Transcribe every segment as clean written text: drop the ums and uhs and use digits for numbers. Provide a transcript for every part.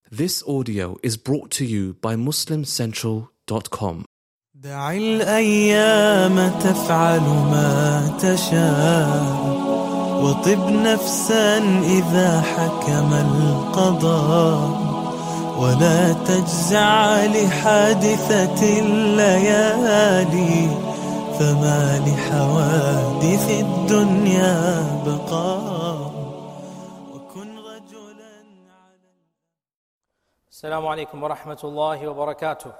This audio is brought to you by MuslimCentral.com. دع الأيام تفعل ما تشاء وطب نفسا إذا حكم القضاء ولا تجزع لحادثة الليالي فما لحوادث الدنيا بقاء وكن رجلا على. السلام عليكم ورحمة الله وبركاته.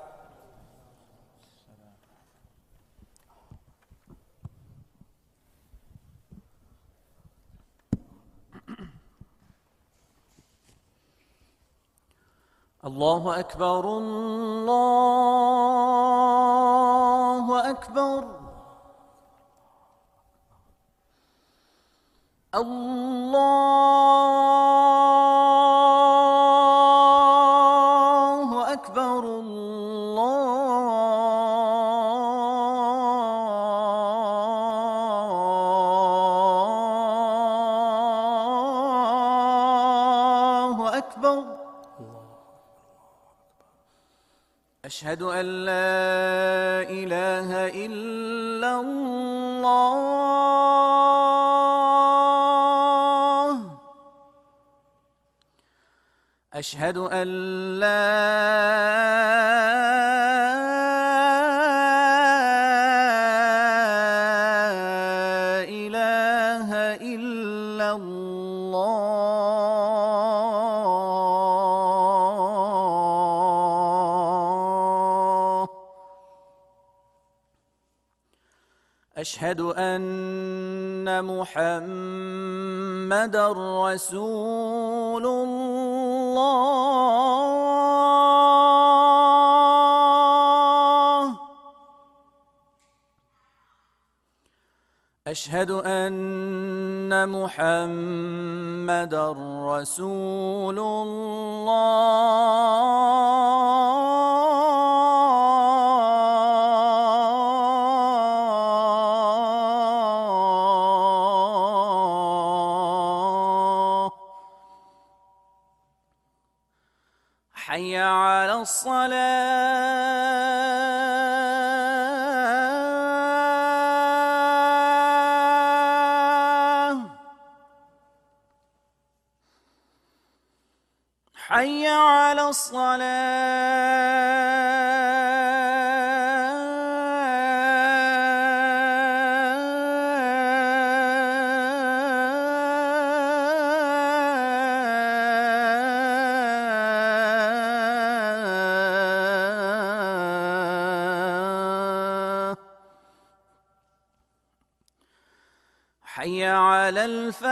الله أكبر الله أكبر الله أكبر الله أكبر. أشهد أن لا إله إلا الله. أشهد أن لا إله إلا الله. أشهد أن محمدًا رسول الله. أشهد أن محمدًا رسول الله. حي على الصلاة. حي على الصلاة. حي على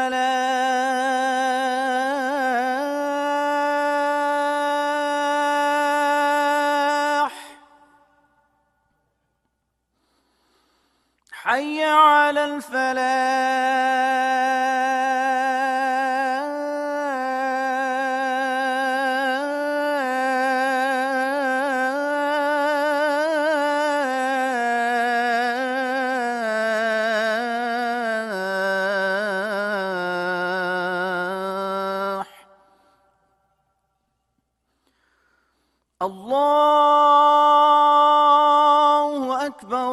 الفلاح. حي على الفلاح. الله أكبر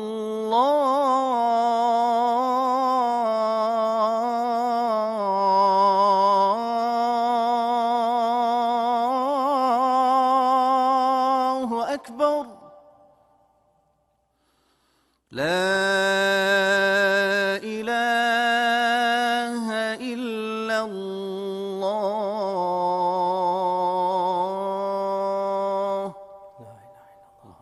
الله أكبر. لا إله إلا الله. لا إله إلا الله.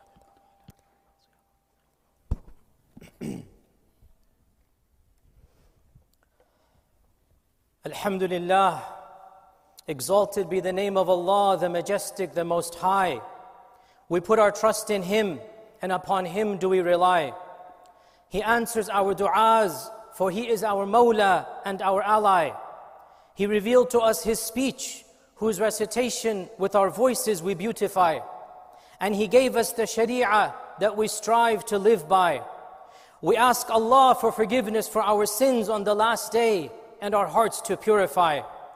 Alhamdulillah, exalted be the name of Allah, the Majestic, the Most High. We put our trust in Him, and upon Him do we rely. He answers our du'as, for He is our Mawla and our ally. He revealed to us His speech, whose recitation with our voices we beautify. And He gave us the Sharia that we strive to live by. We ask Allah for forgiveness for our sins on the last day and our hearts to purify.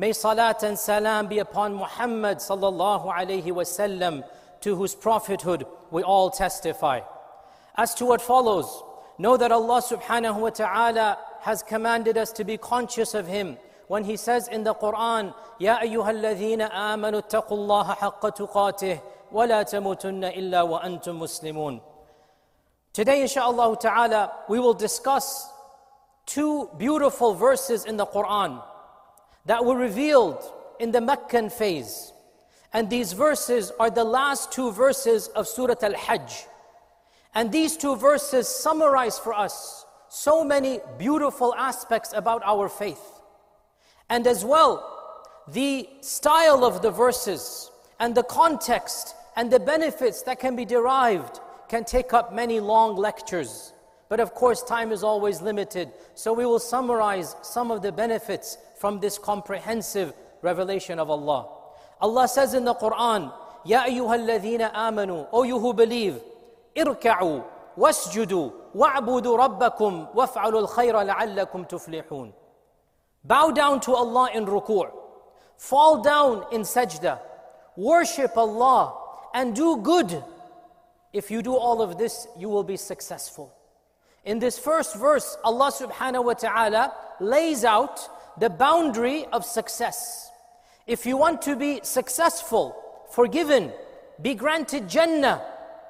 May salat and salam be upon Muhammad sallallahu alayhi wasallam, to whose prophethood we all testify. As to what follows, know that Allah subhanahu wa ta'ala has commanded us to be conscious of Him when He says in the Quran, Ya ayyuhalladhina amanu attaqullaha haqqa tuqatih wa la tamutunna illa wa antum muslimun. Today, inshaAllah ta'ala, we will discuss two beautiful verses in the Quran that were revealed in the Meccan phase. And these verses are the last two verses of Surah Al-Hajj. And these two verses summarize for us so many beautiful aspects about our faith. And as well, the style of the verses and the context and the benefits that can be derived can take up many long lectures. But of course, time is always limited. So we will summarize some of the benefits from this comprehensive revelation of Allah. Allah says in the Quran, Ya ayyuhalladhina amanu, O you who believe, irka'u, wasjudu, wa'budu rabbakum, waf'alul khayra la'allakum tuflihun. Bow down to Allah in ruku', fall down in sajda, worship Allah, and do good. If you do all of this, you will be successful. In this first verse, Allah subhanahu wa ta'ala lays out the boundary of success. If you want to be successful, forgiven, be granted Jannah,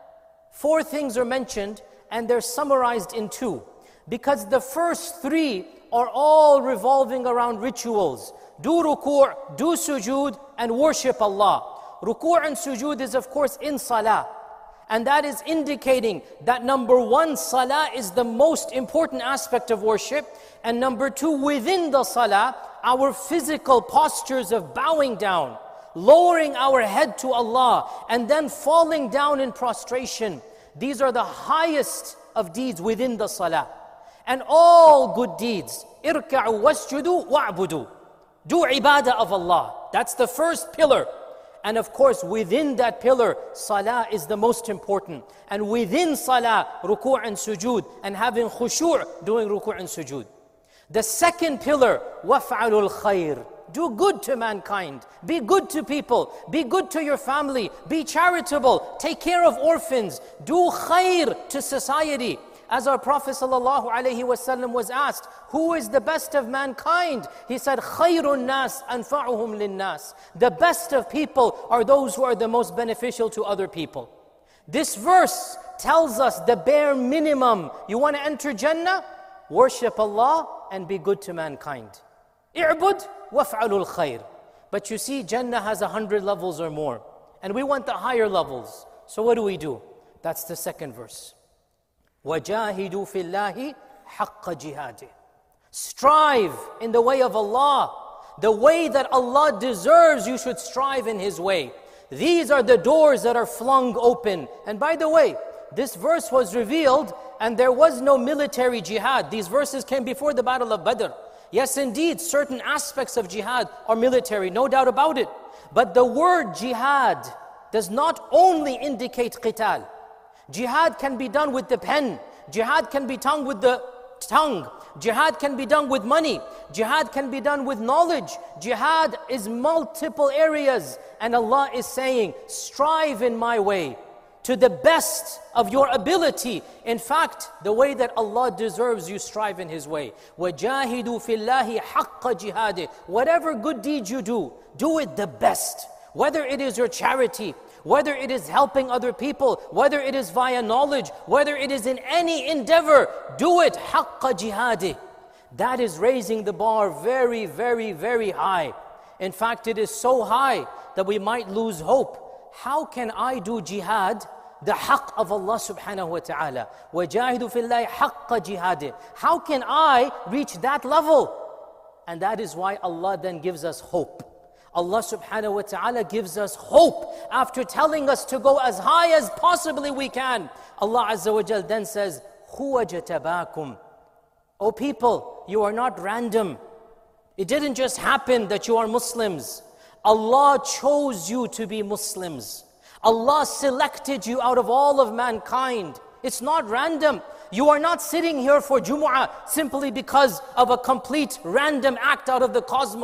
4 things are mentioned and they're summarized in 2. Because the first 3 are all revolving around rituals. Do ruku', do sujood, and worship Allah. Ruku' and sujood is of course in salah. And that is indicating that number 1, salah is the most important aspect of worship. And number 2, within the salah, our physical postures of bowing down, lowering our head to Allah, and then falling down in prostration. These are the highest of deeds within the salah. And all good deeds, irka'u wasjudu wa'budu. Do ibadah of Allah. That's the first pillar. And of course, within that pillar, salah is the most important. And within salah, ruku' and sujood, and having khushu', doing ruku' and sujood. The second pillar, waf'alul khayr. Do good to mankind. Be good to people. Be good to your family. Be charitable. Take care of orphans. Do khayr to society. As our Prophet ﷺ was asked, who is the best of mankind? He said, khayrun nas anfa'uhum linnas. The best of people are those who are the most beneficial to other people. This verse tells us the bare minimum. You want to enter Jannah? Worship Allah and be good to mankind. I'bud waf'alul khayr. But you see, Jannah has 100 levels or more. And we want the higher levels. So what do? That's the second verse. وَجَاهِدُوا فِي اللَّهِ حَقَّ جِهَادِهِ. Strive in the way of Allah. The way that Allah deserves, you should strive in His way. These are the doors that are flung open. And by the way, this verse was revealed and there was no military jihad. These verses came before the Battle of Badr. Yes, indeed, certain aspects of jihad are military, no doubt about it. But the word jihad does not only indicate qital. Jihad can be done with the pen. Jihad can be done with the tongue. Jihad can be done with money. Jihad can be done with knowledge. Jihad is multiple areas. And Allah is saying, strive in my way to the best of your ability. In fact, the way that Allah deserves, you strive in His way. وَجَاهِدُوا فِي اللَّهِ حَقَّ جِهَادِهِ. Whatever good deed you do it the best. Whether it is your charity, whether it is helping other people, whether it is via knowledge, whether it is in any endeavor, do it haqqa jihadi. That is raising the bar very, very, very high. In fact, it is so high that we might lose hope. How can I do jihad, the haqq of Allah subhanahu wa ta'ala? وَجَاهِدُوا فِي اللَّهِ حَقَّ جِهَادِهِ. How can I reach that level? And that is why Allah then gives us hope. Allah subhanahu wa ta'ala gives us hope after telling us to go as high as possibly we can. Allah Azza wa Jal then says, هُوَ جَتَبَاكُمْ. O people, you are not random. It didn't just happen that you are Muslims. Allah chose you to be Muslims. Allah selected you out of all of mankind. It's not random. You are not sitting here for Jumu'ah simply because of a complete random act out of the cosmos.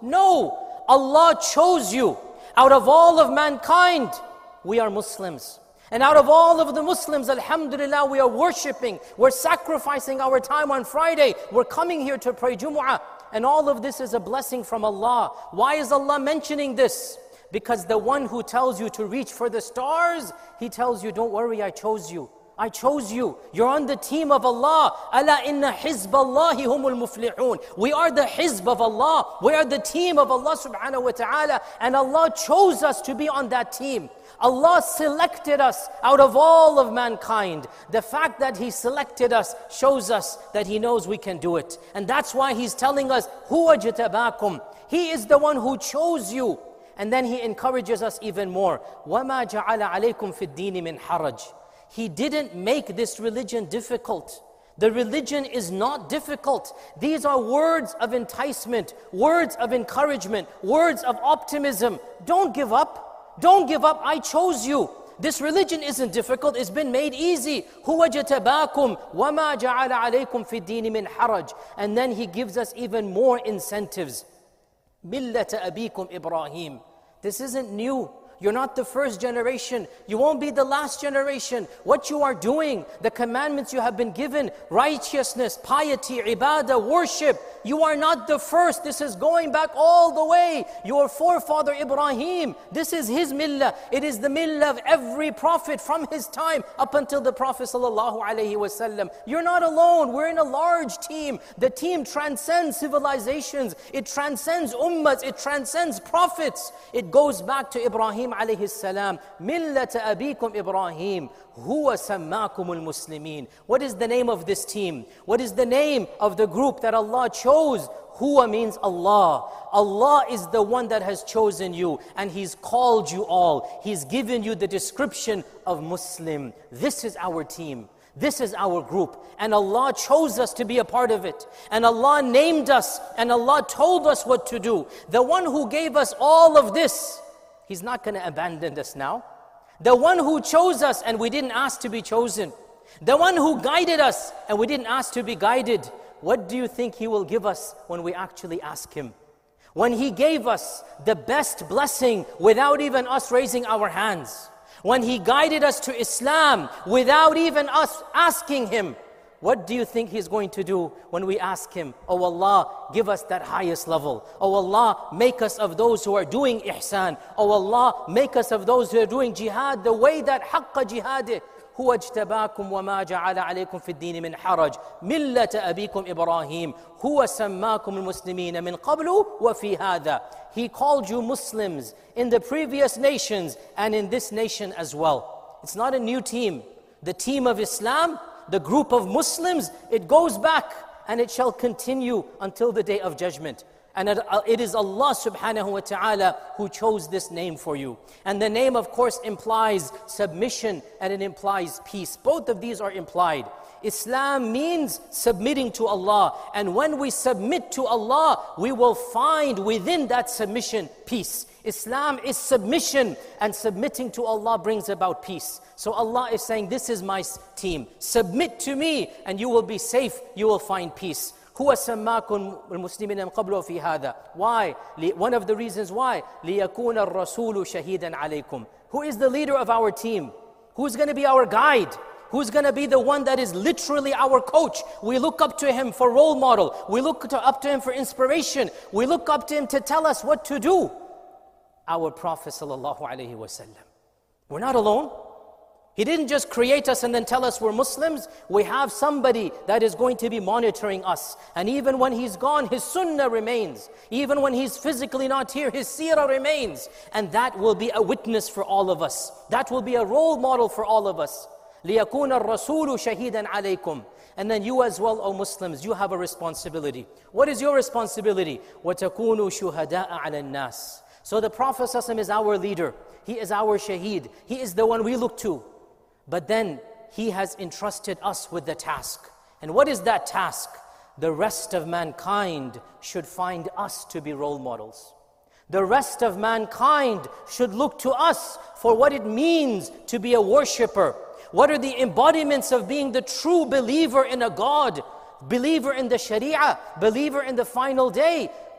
No, Allah chose you. Out of all of mankind, we are Muslims. And out of all of the Muslims, alhamdulillah, we are worshipping. We're sacrificing our time on Friday. We're coming here to pray Jumu'ah. And all of this is a blessing from Allah. Why is Allah mentioning this? Because the one who tells you to reach for the stars, He tells you, don't worry, I chose you. I chose you. You're on the team of Allah. Ala inna hizballahi humul muflihun. We are the hizb of Allah. We are the team of Allah subhanahu wa ta'ala. And Allah chose us to be on that team. Allah selected us out of all of mankind. The fact that He selected us shows us that He knows we can do it. And that's why He's telling us, Huwa jatabakum. He is the one who chose you. And then He encourages us even more. وَمَا جَعَلَ عَلَيْكُمْ فِي الدِّينِ مِنْ حَرَجٍ. He didn't make this religion difficult. The religion is not difficult. These are words of enticement, words of encouragement, words of optimism. Don't give up. Don't give up. I chose you. This religion isn't difficult. It's been made easy. هُوَ جَتَبَاكُمْ وَمَا جَعَلَ عَلَيْكُمْ فِي الدِّينِ مِنْ حَرَجٍ. And then He gives us even more incentives. مِلَّةَ أَبِيكُمْ إِبْرَاهِيمَ. This isn't new. You're not the first generation. You won't be the last generation. What you are doing, the commandments you have been given, righteousness, piety, ibadah, worship, you are not the first. This is going back all the way. Your forefather Ibrahim, this is his millah. It is the millah of every prophet from his time up until the Prophet ﷺ. You're not alone. We're in a large team. The team transcends civilizations. It transcends ummahs. It transcends prophets. It goes back to Ibrahim alayhi salam. Millata abikum Ibrahim. Huwa sammakumul muslimin. What is the name of this team? What is the name of the group that Allah chose? Huwa means Allah. Allah is the one that has chosen you, and He's called you all. He's given you the description of Muslim. This is our team. This is our group. And Allah chose us to be a part of it. And Allah named us, and Allah told us what to do. The one who gave us all of this, He's not going to abandon us now. The one who chose us and we didn't ask to be chosen. The one who guided us and we didn't ask to be guided. What do you think He will give us when we actually ask Him? When He gave us the best blessing without even us raising our hands. When He guided us to Islam without even us asking Him. What do you think He's going to do when we ask Him? Oh Allah, give us that highest level. Oh Allah, make us of those who are doing ihsan. Oh Allah, make us of those who are doing jihad the way that haqqa jihadih. هو اجتباكم وما جعل عليكم في الدين من حرج ملة أبيكم إبراهيم هو سماكم المسلمين من قبل وفي هذا. He called you Muslims in the previous nations and in this nation as well. It's not a new team. The team of Islam, the group of Muslims, it goes back and it shall continue until the day of judgment. And it is Allah subhanahu wa ta'ala who chose this name for you. And the name, of course, implies submission and it implies peace. Both of these are implied. Islam means submitting to Allah. And when we submit to Allah, we will find within that submission peace. Islam is submission, and submitting to Allah brings about peace. So Allah is saying, this is my team. Submit to me and you will be safe, you will find peace. هو سماكم المسلمين من قبل وفي هذا. Why? One of the reasons why. ليكون الرسول شهيدا عليكم. Who is the leader of our team? Who's going to be our guide? Who's going to be the one that is literally our coach? We look up to him for role model. We look up to him for inspiration. We look up to him to tell us what to do. Our Prophet ﷺ. We're not alone. He didn't just create us and then tell us we're Muslims. We have somebody that is going to be monitoring us. And even when He's gone, His sunnah remains. Even when He's physically not here, His seerah remains. And that will be a witness for all of us. That will be a role model for all of us. لِيَكُونَ الرَّسُولُ شَهِيدًا عَلَيْكُمْ. And then you as well, O Muslims, you have a responsibility. What is your responsibility? وَتَكُونُوا شُهَدَاءَ عَلَى النَّاسِ. So the Prophet ﷺ is our leader. He is our shaheed. He is the one we look to. But then He has entrusted us with the task. And what is that task? The rest of mankind should find us to be role models. The rest of mankind should look to us for what it means to be a worshipper. What are the embodiments of being the true believer in a God, believer in the Sharia, believer in the final day?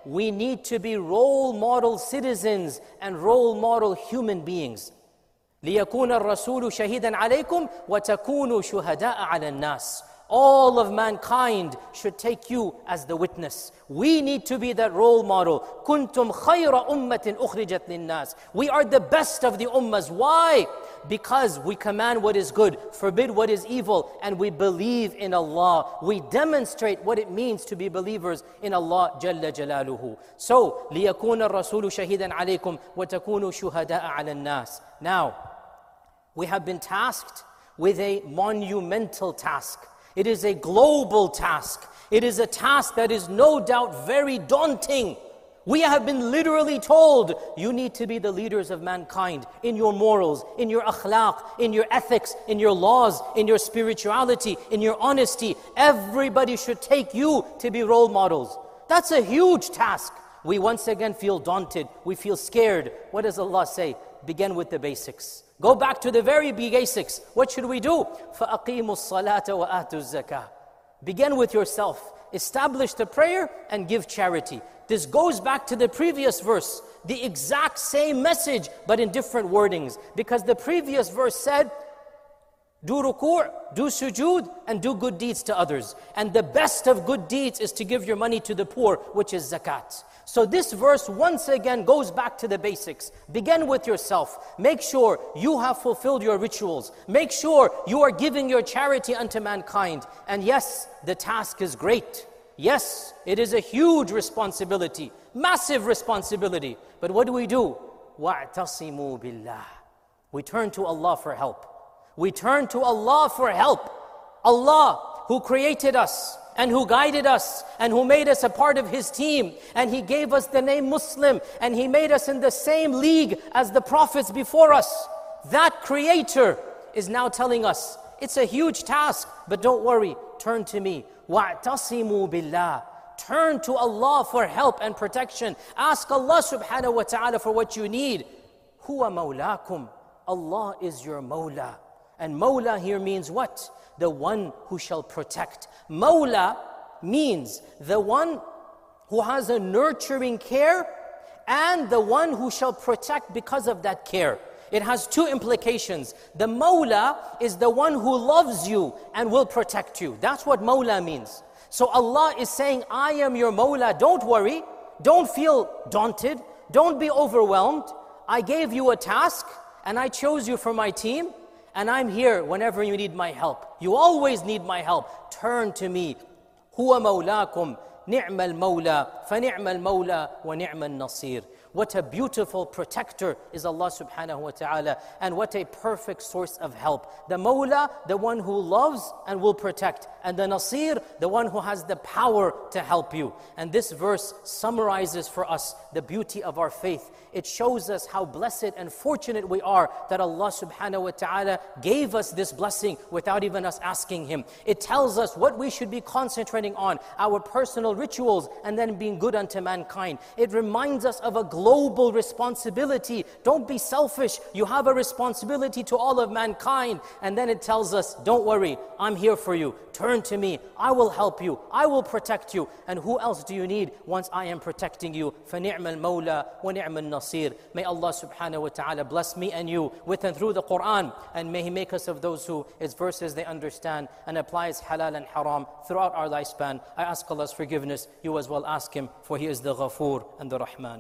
we need to be role model citizens and role model human beings. لِيَكُونَ الرَّسُولُ شَهِيدًا عَلَيْكُمْ وَتَكُونُوا شُهَدَاءَ عَلَى النَّاسِ. All of mankind should take you as the witness. We need to be that role model. كُنْتُمْ خَيْرَ أُمَّةٍ أُخْرِجَتْ لِلنَّاسِ. We are the best of the ummahs. Why? Because we command what is good, forbid what is evil, and we believe in Allah. We demonstrate what it means to be believers in Allah Jalla Jalaluhu. So, لِيَكُونَ الرَّسُولُ شَهِيدًا عَلَيْكُمْ وَتَكُونُوا شُهَدَاءَ عَلَى النَّاسِ. Now, we have been tasked with a monumental task. It is a global task. It is a task that is no doubt very daunting. We have been literally told, you need to be the leaders of mankind in your morals, in your akhlaq, in your ethics, in your laws, in your spirituality, in your honesty. Everybody should take you to be role models. That's a huge task. We once again feel daunted. We feel scared. What does Allah say? Begin with the basics. Go back to the very basics. What should we do? فَأَقِيمُوا الصَّلَاةَ وَآتُوا الزَّكَاةَ. Begin with yourself. Establish the prayer and give charity. This goes back to the previous verse. The exact same message, but in different wordings. Because the previous verse said, do ruku', do sujood, and do good deeds to others. And the best of good deeds is to give your money to the poor, which is zakat. So this verse once again goes back to the basics. Begin with yourself. Make sure you have fulfilled your rituals. Make sure you are giving your charity unto mankind. And yes, the task is great. Yes, it is a huge responsibility, massive responsibility. But what do? وَاعْتَصِمُوا بِاللَّهِ. We turn to Allah for help. We turn to Allah for help. Allah who created us and who guided us and who made us a part of His team, and He gave us the name Muslim, and He made us in the same league as the prophets before us. That Creator is now telling us, it's a huge task, but don't worry, turn to me. وَاعْتَصِمُوا بِاللَّهِ. Turn to Allah for help and protection. Ask Allah subhanahu wa ta'ala for what you need. هُوَ مَوْلَاكُمْ. Allah is your Mawla. And Mawla here means what? The one who shall protect. Mawla means the one who has a nurturing care and the one who shall protect because of that care. It has two implications. The Mawla is the one who loves you and will protect you. That's what Mawla means. So Allah is saying, I am your Mawla. Don't worry. Don't feel daunted. Don't be overwhelmed. I gave you a task and I chose you for my team. And I'm here whenever you need my help. You always need my help. Turn to me. هُوَ مَوْلَاكُمْ نِعْمَ الْمَوْلَى فَنِعْمَ الْمَوْلَى وَنِعْمَ النَّصِيرُ. What a beautiful protector is Allah subhanahu wa ta'ala, and what a perfect source of help. The Mawla, the one who loves and will protect, and the Nasir, the one who has the power to help you. And this verse summarizes for us the beauty of our faith. It shows us how blessed and fortunate we are that Allah subhanahu wa ta'ala gave us this blessing without even us asking Him. It tells us what we should be concentrating on, our personal rituals, and then being good unto mankind. It reminds us of a global responsibility. Don't be selfish. You have a responsibility to all of mankind. And then it tells us, don't worry, I'm here for you. Turn to me. I will help you. I will protect you. And who else do you need once I am protecting you? فَنِعْمَ الْمَوْلَى وَنِعْمَ النَّصِيرُ. May Allah subhanahu wa ta'ala bless me and you with and through the Quran, and may He make us of those who its verses they understand and applies halal and haram throughout our lifespan. I ask Allah's forgiveness. You as well ask Him, for He is the Ghafoor and the Rahman.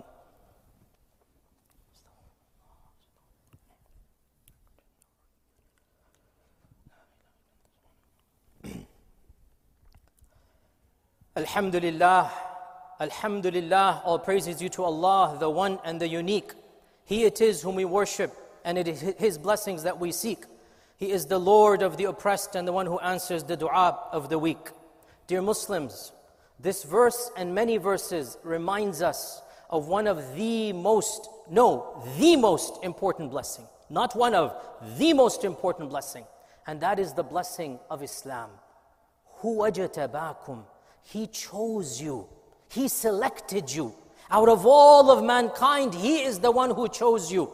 Alhamdulillah, Alhamdulillah, all praise is due to Allah, the One and the Unique. He it is whom we worship, and it is His blessings that we seek. He is the Lord of the oppressed and the one who answers the dua of the weak. Dear Muslims, this verse and many verses reminds us of one of the most important blessing. Not one of, the most important blessing. And that is the blessing of Islam. Huwa jatabakum. He chose you. He selected you. Out of all of mankind, He is the one who chose you.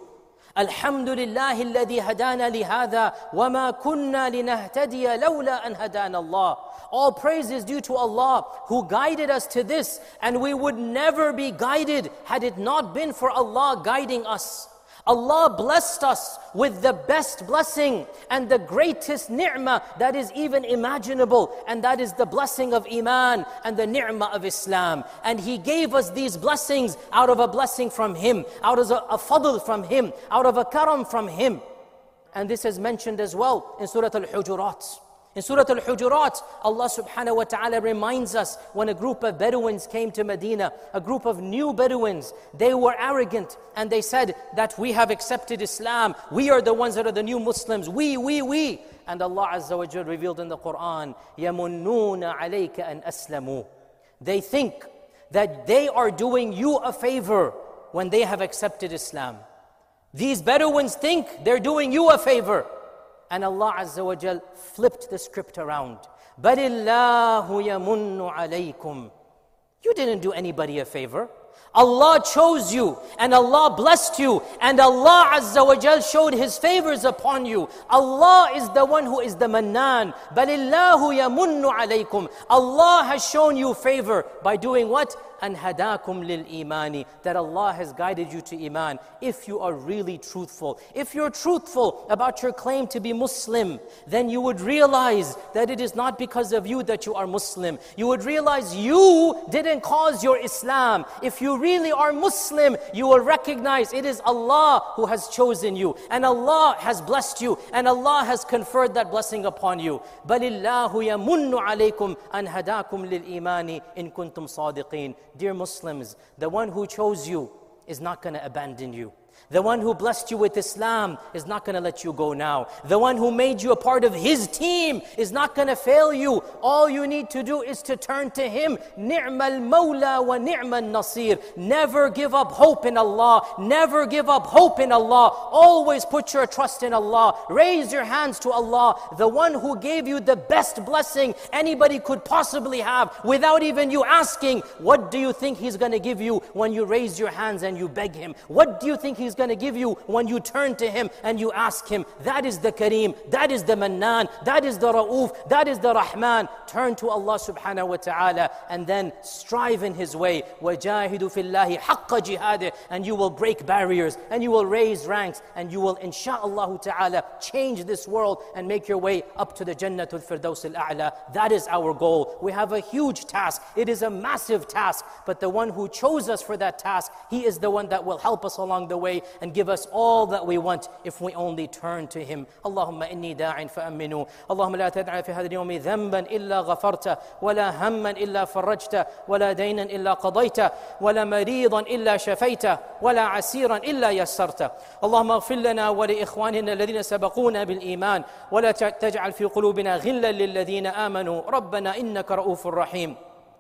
الحمد لله الذي هدانا لهذا وما كنا لنهتدي لولا أن هدانا الله. All praise is due to Allah who guided us to this, and we would never be guided had it not been for Allah guiding us. Allah blessed us with the best blessing and the greatest ni'mah that is even imaginable, and that is the blessing of Iman and the ni'mah of Islam. And He gave us these blessings out of a blessing from Him, out of a fadl from Him, out of a karam from Him. And this is mentioned as well in Surah Al-Hujurat. In Surah Al-Hujurat, Allah subhanahu wa ta'ala reminds us when a group of Bedouins came to Medina, a group of new Bedouins. They were arrogant and they said that we have accepted Islam. We are the ones that are the new Muslims. We. And Allah Azza wa Jal revealed in the Quran, يَمُنُّونَ عَلَيْكَ أَنْ أَسْلَمُوا. They think that they are doing you a favor when they have accepted Islam. These Bedouins think they're doing you a favor. And Allah Azza wa Jal flipped the script around. بَلِ اللَّهُ يَمُنُّ عَلَيْكُمْ. You didn't do anybody a favor. Allah chose you and Allah blessed you and Allah Azza wa Jal showed His favors upon you. Allah is the one who is the Mannan. بَلِ اللَّهُ يَمُنُّ عَلَيْكُمْ. Allah has shown you favor by doing what? أَنْ هَدَاكُمْ لِلْإِيمَانِ. That Allah has guided you to Iman. If you are really truthful, if you're truthful about your claim to be Muslim, then you would realize that it is not because of you that you are Muslim. You would realize you didn't cause your Islam. If you really are Muslim, you will recognize it is Allah who has chosen you, and Allah has blessed you, and Allah has conferred that blessing upon you. بَلِ اللَّهُ يَمُنُّ عَلَيْكُمْ أَنْ هَدَاكُمْ لِلْإِيمَانِ إِن كُنْتُمْ صَادِقِينَ. Dear Muslims, the one who chose you is not going to abandon you. The one who blessed you with Islam is not going to let you go now. The one who made you a part of His team is not going to fail you. All you need to do is to turn to Him. نِعْمَ الْمَوْلَى وَنِعْمَ النَّصِيرُ. Never give up hope in Allah. Never give up hope in Allah. Always put your trust in Allah. Raise your hands to Allah, the one who gave you the best blessing anybody could possibly have without even you asking. What do you think He's going to give you when you raise your hands and you beg Him? What do you think He's going to give you when you turn to Him and you ask Him? That is the Kareem, that is the Mannan, that is the Ra'uf, that is the Rahman. Turn to Allah subhanahu wa ta'ala and then strive in His way. وَجَاهِدُ فِي اللَّهِ حَقَّ جِهَادِهِ. And you will break barriers and you will raise ranks and you will insha'Allah ta'ala change this world and make your way up to the Jannatul Firdaus al-A'la. That is our goal. We have a huge task. It is a massive task, but the one who chose us for that task, He is the one that will help us along the way and give us all that we want if we only turn to Him. Allahumma inni da'in fa'aminu. Allahumma la tad'a fi hadha al-yawmi dhanban illa ghafarta, wa la hamman illa farajta, wa la daynan illa qadayta, wa la maridan illa shafayta, wa la asiran illa yassarta. Allahumma ighfir lana wa li ikhwanina alladhina sabaquna bil iman, wa la taj'al fi qulubina ghillan lil ladhina amanu. Rabbana innaka ra'ufur rahim.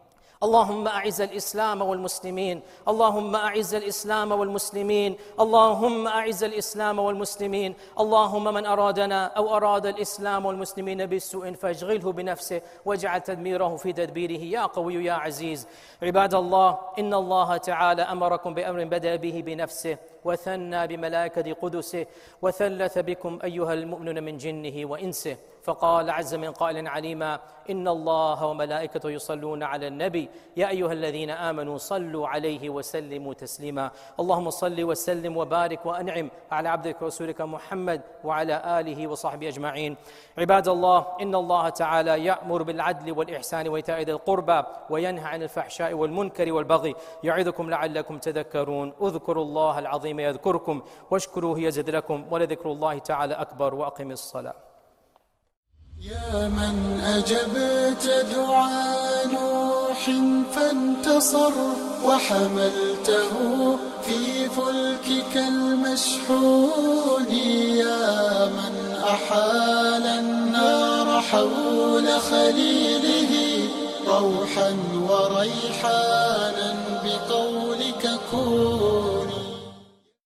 اللهم أعز الإسلام والمسلمين. اللهم أعز الإسلام والمسلمين. اللهم أعز الإسلام والمسلمين. اللهم من أرادنا أو أراد الإسلام والمسلمين بسوء فاشغله بنفسه واجعل تدميره في تدبيره يا قوي يا عزيز. عباد الله، إن الله تعالى أمركم بأمر بدأ به بنفسه وثنى بملائكة قدسه وثلث بكم أيها المؤمنون من جنه وإنسه، فقال عز من قائل عليما: إن الله وملائكته يصلون على النبي يا أيها الذين آمنوا صلوا عليه وسلموا تسليما. اللهم صل وسلم وبارك وأنعم على عبدك ورسولك محمد وعلى آله وصحبه أجمعين. عباد الله، إن الله تعالى يأمر بالعدل والإحسان وإيتاء ذي القربى وينهى عن الفحشاء والمنكر والبغي يعظكم لعلكم تذكرون. اذكروا الله العظيم يذكركم واشكروه يزد لكم ولذكر الله تعالى أكبر. وأقم الصلاة. يا من أجبت دعاء نوح فانتصر وحملته في فلكك المشحون، يا من أحال النار حول خليله روحا وريحانا بقولك كن.